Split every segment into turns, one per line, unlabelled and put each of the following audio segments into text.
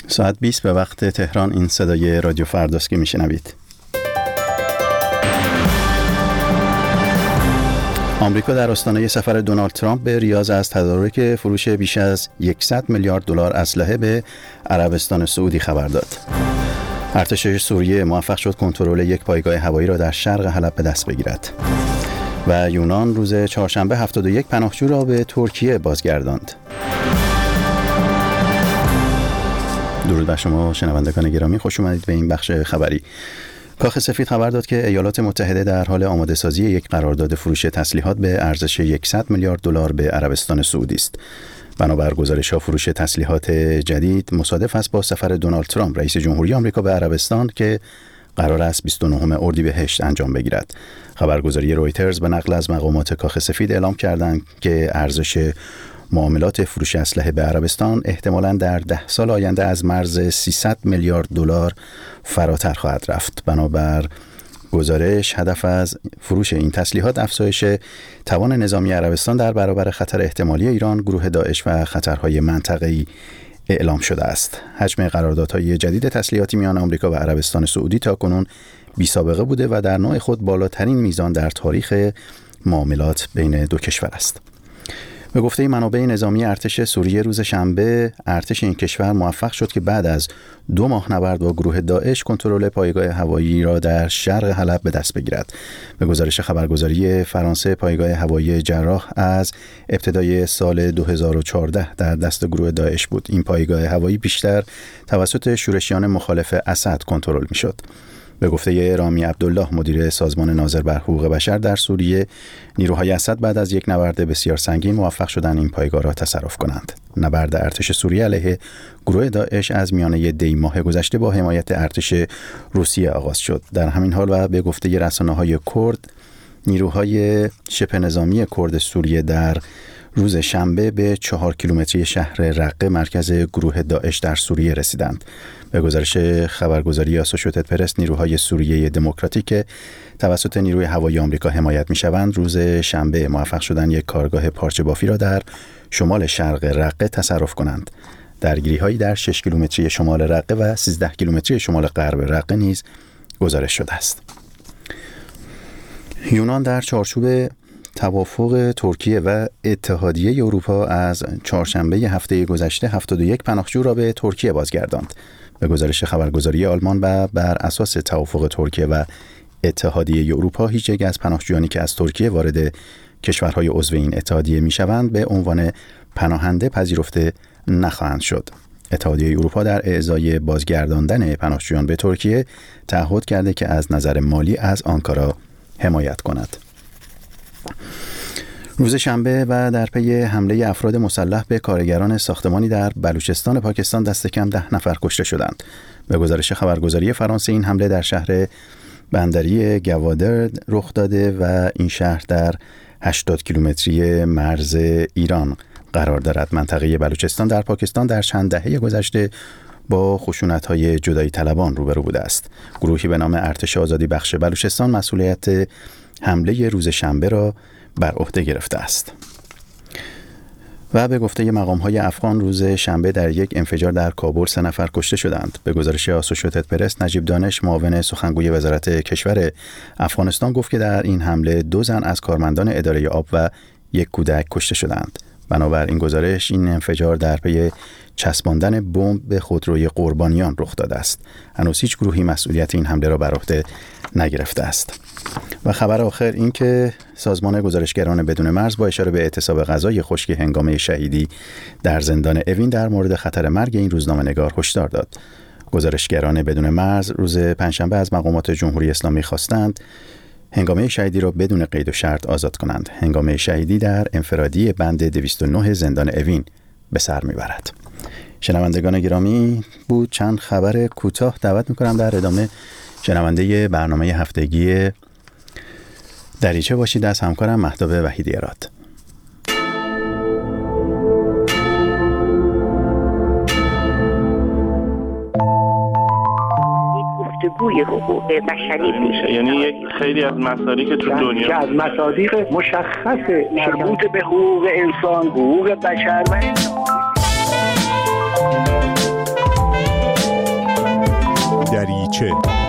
ساعت 20 به وقت تهران. این صدای رادیو فرداست که میشنوید. آمریکا در آستانه سفر دونالد ترامپ به ریاض از تدارک فروش بیش از 100 میلیارد دلار اسلحه به عربستان سعودی خبر داد. ارتش سوریه موفق شد کنترل یک پایگاه هوایی را در شرق حلب به دست بگیرد. و یونان روز چهارشنبه 71 پناهجو را به ترکیه بازگرداند. درود بر شما شنوندگان گرامی، خوش اومدید به این بخش خبری. کاخ سفید خبر داد که ایالات متحده در حال آماده سازی یک قرارداد فروش تسلیحات به ارزش 100 میلیارد دلار به عربستان سعودی است. بنابر گزارش‌ها فروش تسلیحات جدید مصادف است با سفر دونالد ترامپ رئیس جمهوری آمریکا به عربستان که قرار است 29 اردیبهشت انجام بگیرد. خبرگزاری رویترز به نقل از مقامات کاخ سفید اعلام کردند که ارزش معاملات فروش اسلحه به عربستان احتمالاً در 10 سال آینده از مرز 300 میلیارد دلار فراتر خواهد رفت. بنابر گزارش هدف از فروش این تسلیحات افزایش توان نظامی عربستان در برابر خطر احتمالی ایران، گروه داعش و خطرهای منطقه‌ای اعلام شده است. حجم قراردادهای جدید تسلیحاتی میان آمریکا و عربستان سعودی تاکنون بی‌سابقه بوده و در نوع خود بالاترین میزان در تاریخ معاملات بین دو کشور است. به گفته منابع نظامی ارتش سوریه روز شنبه، ارتش این کشور موفق شد که بعد از 2 ماه نبرد با گروه داعش کنترل پایگاه هوایی را در شرق حلب به دست بگیرد. به گزارش خبرگزاری فرانسه، پایگاه هوایی جراح از ابتدای سال 2014 در دست گروه داعش بود. این پایگاه هوایی بیشتر توسط شورشیان مخالف اسد کنترل می‌شد. به گفته رامی عبدالله، مدیر سازمان ناظر بر حقوق بشر در سوریه، نیروهای اسد بعد از یک نبرد بسیار سنگین موفق شدند این پایگاه را تصرف کنند. نبرد ارتش سوریه علیه گروه داعش از میانه دی ماه گذشته با حمایت ارتش روسیه آغاز شد. در همین حال و به گفته رسانه‌های کرد، نیروهای شبه نظامی کرد سوریه در روز شنبه به 4 کیلومتری شهر رقه، مرکز گروه داعش در سوریه رسیدند. به گزارش خبرگزاری آسوشییتد پرس، نیروهای سوریه دموکراتیک که توسط نیروی هوایی آمریکا حمایت می‌شوند، روز شنبه موفق شدند یک کارگاه پارچه بافی را در شمال شرق رقه تصرف کنند. درگیری‌هایی در 6 کیلومتری شمال رقه و 13 کیلومتری شمال غرب رقه نیز گزارش شده است. یونان در چارچوب توافق ترکیه و اتحادیه اروپا از چهارشنبه هفته گذشته 71 پناهجو را به ترکیه بازگرداند. به گزارش خبرگزاری آلمان و بر اساس توافق ترکیه و اتحادیه اروپا، هیچ یک از پناهجویانی که از ترکیه وارد کشورهای عضو این اتحادیه میشوند به عنوان پناهنده پذیرفته نخواهند شد. اتحادیه اروپا در اعزای بازگرداندن پناهجویان به ترکیه تعهد کرده که از نظر مالی از آنکارا حمایت کند. روز شنبه و در پی حمله افراد مسلح به کارگران ساختمانی در بلوچستان پاکستان دست کم 10 نفر کشته شدند. به گزارش خبرگزاری فرانسه، این حمله در شهر بندری گوادر رخ داده و این شهر در 80 کیلومتری مرز ایران قرار دارد. منطقه بلوچستان در پاکستان در چند دهه گذشته با خشونت‌های جدایی طلبان روبرو بوده است. گروهی به نام ارتش آزادی بخش بلوچستان مسئولیت حمله روز شنبه را بر عهده گرفته است. و به گفته مقام‌های افغان، روز شنبه در یک انفجار در کابل 3 نفر کشته شدند. به گزارش آسوشییتد پرس، نجیب دانش، معاون سخنگوی وزارت کشور افغانستان، گفت که در این حمله 2 زن از کارمندان اداره آب و 1 کودک کشته شدند. بنابر این گزارش، این انفجار در پی چسباندن بمب به خودروی قربانیان رخ داده است. هنوز هیچ گروهی مسئولیت این حمله را بر عهده نگرفته است. و خبر آخر این که سازمان گزارشگران بدون مرز با اشاره به اعتصاب غذای خشک هنگامه شهیدی در زندان اوین در مورد خطر مرگ این روزنامه‌نگار هشدار داد. گزارشگران بدون مرز روز پنجشنبه از مقامات جمهوری اسلامی خواستند هنگامه شهیدی را بدون قید و شرط آزاد کنند. هنگامه شهیدی در انفرادی بند 209 زندان اوین به سر میبرد. شنوندگان گرامی، بود چند خبر کوتاه. دعوت میکنم در ادامه شنونده برنامه هفتگی دریچه باشید از همکارم مهتاب وحیدی اراد.
گفتگوی حقوق بشری میشه،
یعنی یک خیلی از مصادیق تو دنیا
که از مصادیق مشخص مربوط به حقوق انسان، حقوق بشر و
باشه.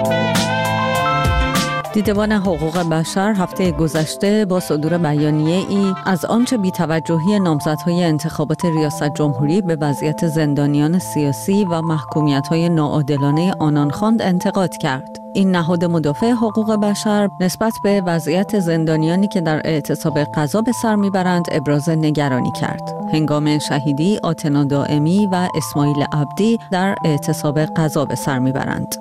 دیدبان حقوق بشر هفته گذشته با صدور بیانیه ای از آنچه بی‌توجهی نامزدهای انتخابات ریاست جمهوری به وضعیت زندانیان سیاسی و محکومیت‌های ناعادلانه آنان خواند انتقاد کرد. این نهاد مدافع حقوق بشر نسبت به وضعیت زندانیانی که در اعتصاب غذا به سر میبرند ابراز نگرانی کرد. هنگام شهیدی آتنا دائمی و اسماعیل عبدی در اعتصاب غذا به سر میبرند.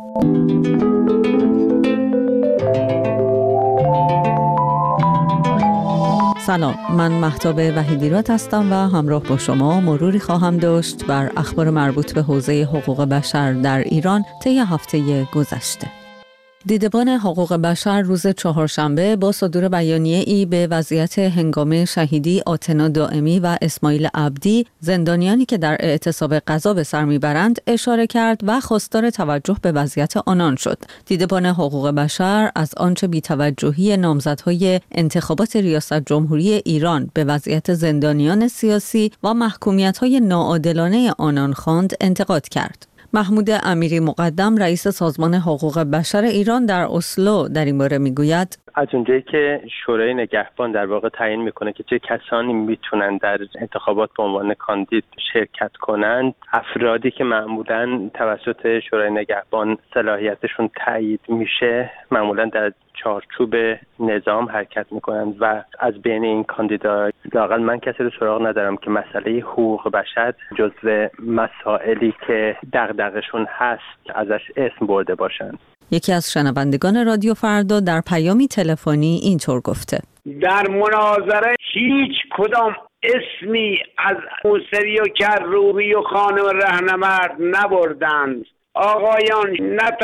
سلام، من مهتاب وحیدیراد هستم و همراه با شما مروری خواهم داشت بر اخبار مربوط به حوزه حقوق بشر در ایران طی هفته گذشته. دیدبان حقوق بشر روز چهارشنبه با صدور بیانیه ای به وضعیت هنگام شهیدی آتنا دائمی و اسماعیل عبدی، زندانیانی که در اعتصاب غذا به سر میبرند، اشاره کرد و خواستار توجه به وضعیت آنان شد. دیدبان حقوق بشر از آنچه بی‌توجهی نامزدهای انتخابات ریاست جمهوری ایران به وضعیت زندانیان سیاسی و محکومیت‌های ناعادلانه آنان خواند انتقاد کرد. محمود امیری مقدم رئیس سازمان حقوق بشر ایران در اسلو در این باره میگوید:
از اونجایی که شورای نگهبان در واقع تعیین میکنه که چه کسانی میتونن در انتخابات به عنوان کاندید شرکت کنند، افرادی که معمولاً توسط شورای نگهبان صلاحیتشون تایید میشه معمولاً در چارچوب نظام حرکت میکنند و از بین این کاندیدا لااقل من کسی رو سراغ ندارم که مسئله حقوق بشر جزو مسائلی که دغدغه‌شون هست ازش اسم برده باشند.
یکی از شنوندگان رادیو فردا در پیامی تلفنی اینطور گفته:
در مناظره هیچ کدام اسمی از موسوی و کروبی و خانم رهنورد نبردند. آقایان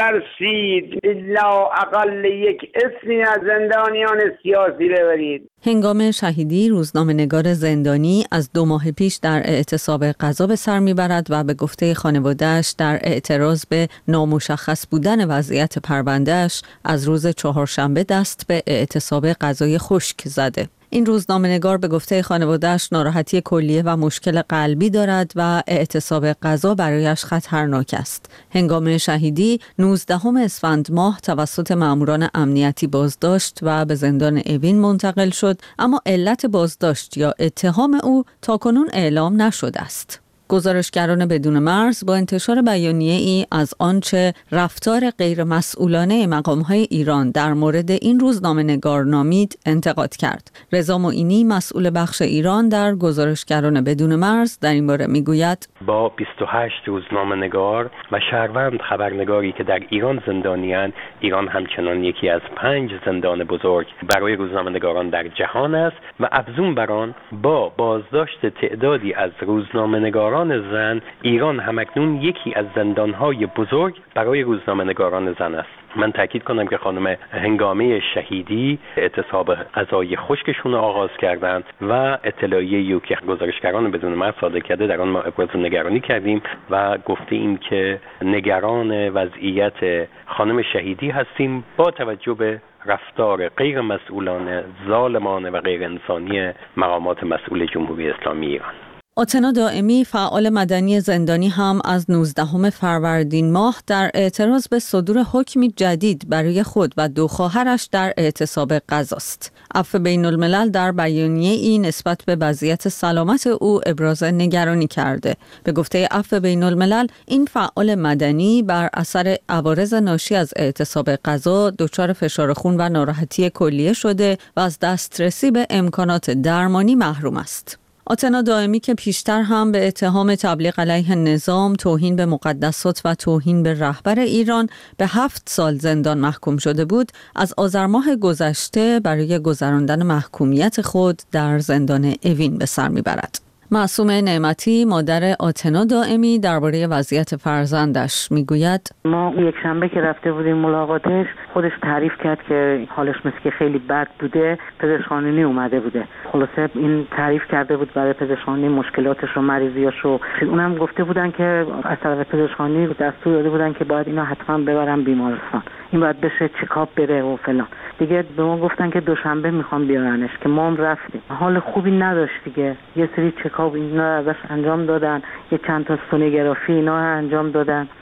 نترسید، الا اقل یک اسمی از زندانیان سیاسی ببرید.
هنگام شهیدی روزنامه‌نگار زندانی از 2 ماه پیش در اعتصاب غذا به سر میبرد و به گفته خانواده‌اش در اعتراض به نامشخص بودن وضعیت پرونده‌اش از روز چهارشنبه دست به اعتصاب غذای خشک زده. این روزنامه‌نگار به گفته خانواده‌اش ناراحتی کلیه و مشکل قلبی دارد و اعتصاب غذا برایش خطرناک است. هنگام شهیدی 19 اسفند ماه توسط ماموران امنیتی بازداشت و به زندان اوین منتقل شد، اما علت بازداشت یا اتهام او تاکنون اعلام نشده است. گزارشگران بدون مرز با انتشار بیانیه ای از آنچه رفتار غیر مسئولانه مقام‌های ایران در مورد این روزنامه‌نگار نامید انتقاد کرد. رضا معینی مسئول بخش ایران در گزارشگران بدون مرز در این باره میگوید:
با 28 روزنامه‌نگار و شهروند خبرنگاری که در ایران زندانی‌اند، ایران همچنان یکی از 5 زندان بزرگ برای روزنامه‌نگاران در جهان است و افزون بر آن با بازداشت تعدادی از روزنامه‌نگاران زن، ایران همکنون یکی از زندان‌های بزرگ برای روزنامه‌نگاران زن است. من تاکید کنم که خانم هنگامه شهیدی اعتصاب غذای خشکشون آغاز کردند و اطلاعیه‌ای که گزارشگران بدون مرز صادر کرده در آن ما ابراز نگرانی کردیم و گفتیم که نگران وضعیت خانم شهیدی هستیم با توجه به رفتار غیر مسئولانه، ظالمانه و غیر انسانی مقامات مسئول جمهوری اسلامی ایران.
آتنا دائمی فعال مدنی زندانی هم از 19 فروردین ماه در اعتراض به صدور حکمی جدید برای خود و 2 خواهرش در اعتصاب غذاست. عفو بین الملل در بیانیه ای نسبت به وضعیت سلامت او ابراز نگرانی کرده. به گفته عفو بین الملل، این فعال مدنی بر اثر عوارض ناشی از اعتصاب غذا دچار فشار خون و ناراحتی کلیه شده و از دسترسی به امکانات درمانی محروم است. آتنا دائمی که پیشتر هم به اتهام تبلیغ علیه نظام، توهین به مقدسات و توهین به رهبر ایران به 7 سال زندان محکوم شده بود، از آذر ماه گذشته برای گذراندن محکومیت خود در زندان اوین به سر میبرد. معصومه نعمتی مادر آتنا دائمی درباره وضعیت فرزندش میگوید:
ما یک شنبه که رفته بودیم ملاقاتش، خودش تعریف کرد که حالش مثل که خیلی بد بوده، پزشکخانه‌ای اومده بوده. خلاصه این تعریف کرده بود برای پزشکخانه مشکلاتش و مریضیاشو. اونم گفته بودن که از طرف پزشکخانه دستور داده بودن که باید اینا حتما ببرن بیمارستان، این باید بشه چکاپ بره و فلان. دیگه به ما گفتن که دوشنبه میخوام بیارنش، که ما هم رفتیم. حال خوبی نداشت دیگه. یه سری چکاپ اینا ازش انجام دادن، یه چند تا سونوگرافی اینا انجام دادن.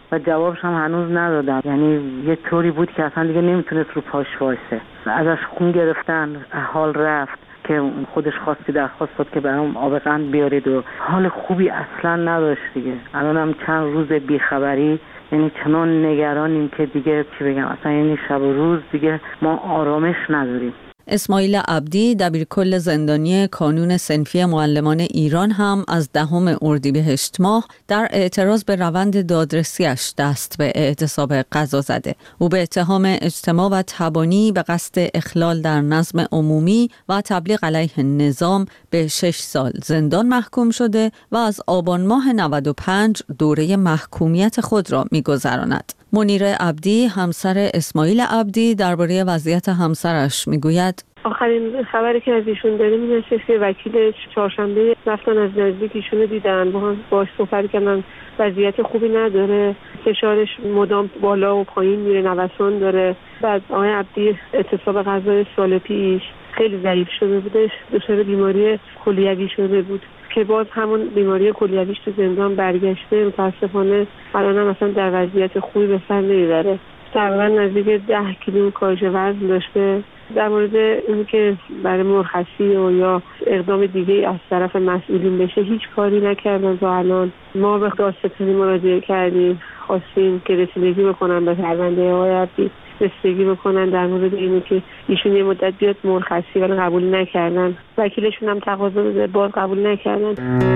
و جوابش هم هنوز ندادم. یعنی یه طوری بود که اصلا دیگه نمیتونست رو پاش وایسه. ازش خون گرفتن، حال رفت که خودش خواستی درخواست داد که برام آب قند بیارید و حال خوبی اصلا نداشت دیگه. الانم چند روز بیخبری، یعنی چنان نگرانیم که دیگه چی بگم، اصلا یعنی شب و روز دیگه ما آرامش نداریم.
اسماعیل عبدی دبیرکل زندانی کانون صنفی معلمان ایران هم از 10 اردیبهشت ماه در اعتراض به روند دادرسیش دست به اعتصاب قضا زده. او به اتهام اجتماع و تبانی به قصد اخلال در نظم عمومی و تبلیغ علیه نظام به 6 سال زندان محکوم شده و از آبان ماه 95 دوره محکومیت خود را می‌گذراند. منیره عبدی همسر اسماعیل عبدی درباره وضعیت همسرش میگوید:
آخرین خبری که از ایشون داریم این است که وکیلش چهارشنبه رفتن از نزدیک ایشونو دیدن، باهاش صحبت کردن، وضعیت خوبی نداره، فشارش مدام بالا و پایین میره، نوسان داره. بعد آقای عبدی اعتصاب قضا سال پیش خیلی ضعیف شده بودش، دچار بیماری کلیوی شده بود که باز همون بیماری کلیویش تو زندان برگشته. متاسفانه الان هم مثلا در وضعیت خوبی به سر نمیبره. تقریبا نزدیک 10 کیلو کاهش وزن داشته. در مورد این که برای مرخصی و یا اقدام دیگه از طرف مسئولین بشه هیچ کاری نکردن تا الان. ما به دادستانی مراجعه کردیم، خواستیم که رسیدگی بکنن به پرونده آقای عبدی، رسیدگی بکنن در مورد اینه که ایشون یه مدت بیاد مرخصی، ولی قبول نکردن. وکیلشون هم تقاضا داده، باز قبول نکردن.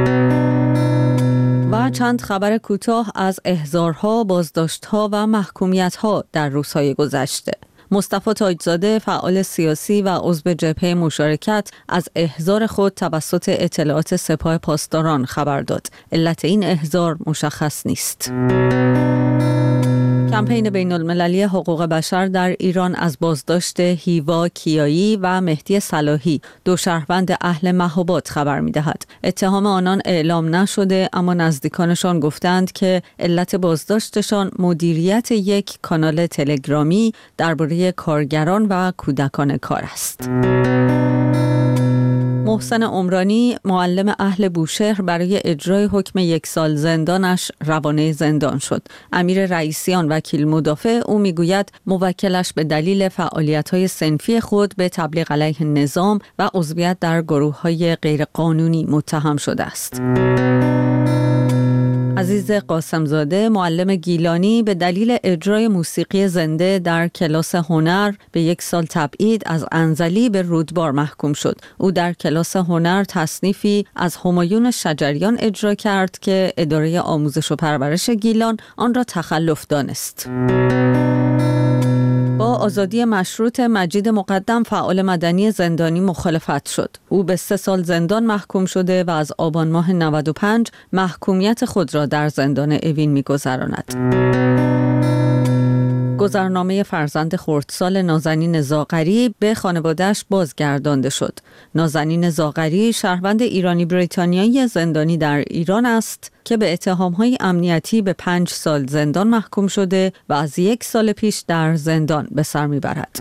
و چند خبر کوتاه از احضارها، بازداشت‌ها و محکومیت‌ها در روزهای گذشته. مصطفی تاجزاده فعال سیاسی و عضو جبهه مشارکت از احضار خود توسط اطلاعات سپاه پاسداران خبر داد. علت این احضار مشخص نیست. کمپین بین المللی حقوق بشر در ایران از بازداشت هیوا کیایی و مهدی صلاحی، 2 شهروند اهل مهاباد خبر می‌دهد. اتهام آنان اعلام نشده، اما نزدیکانشان گفتند که علت بازداشتشان مدیریت یک کانال تلگرامی درباره کارگران و کودکان کار است. محسن عمرانی معلم اهل بوشهر برای اجرای حکم 1 سال زندانش روانه زندان شد. امیر رئیسیان وکیل مدافع او میگوید موکلش به دلیل فعالیت‌های صنفی خود به تبلیغ علیه نظام و عضویت در گروه‌های غیرقانونی متهم شده است. عزیز قاسمزاده معلم گیلانی به دلیل اجرای موسیقی زنده در کلاس هنر به 1 سال تبعید از انزلی به رودبار محکوم شد. او در کلاس هنر تصنیفی از همایون شجریان اجرا کرد که اداره آموزش و پرورش گیلان آن را تخلف دانست. با آزادی مشروط مجید مقدم فعال مدنی زندانی مخالفت شد. او به 3 سال زندان محکوم شده و از آبان ماه 95 محکومیت خود را در زندان اوین می‌گذراند. گذرنامه فرزند خردسال نازنین زاغری به خانواده‌اش بازگردانده شد. نازنین زاغری شهروند ایرانی بریتانیایی زندانی در ایران است که به اتهام‌های امنیتی به 5 سال زندان محکوم شده و از 1 سال پیش در زندان به سر می‌برد.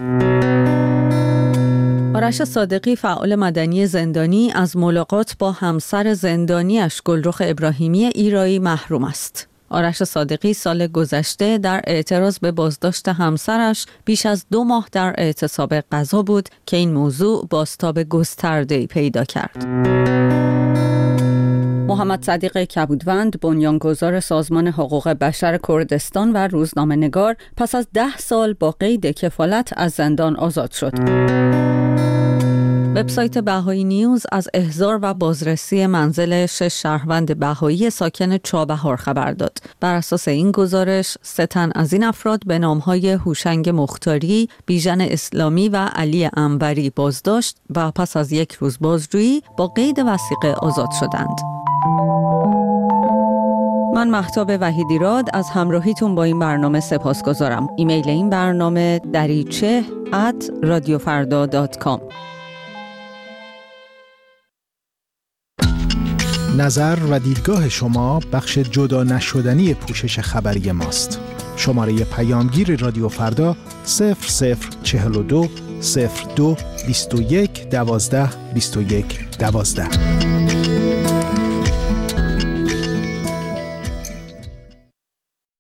آرش صادقی فعال مدنی زندانی از ملاقات با همسر زندانیش گلرخ ابراهیمی ایرایی محروم است. آرش صادقی سال گذشته در اعتراض به بازداشت همسرش بیش از 2 ماه در اعتصاب قضا بود که این موضوع بازتاب گسترده‌ای پیدا کرد. محمد صدیق کبودوند بنیانگذار سازمان حقوق بشر کردستان و روزنامه‌نگار پس از 10 سال با قید کفالت از زندان آزاد شد. وبسایت بهایی نیوز از احضار و بازرسی منزل 6 شهروند بهایی ساکن چابهار خبر داد. بر اساس این گزارش 3 تن از این افراد به نام‌های هوشنگ مختاری، بیژن اسلامی و علی انوری بازداشت و پس از 1 روز بازجویی با قید وثیقه آزاد شدند. من مهتاب وحیدیراد از همراهیتون با این برنامه سپاسگزارم. ایمیل این برنامه dariche@radiofarda.com.
نظر و دیدگاه شما بخش جدا نشدنی پوشش خبری ماست. شماره پیامگیر رادیو فردا 0042 02 21 12 21 12.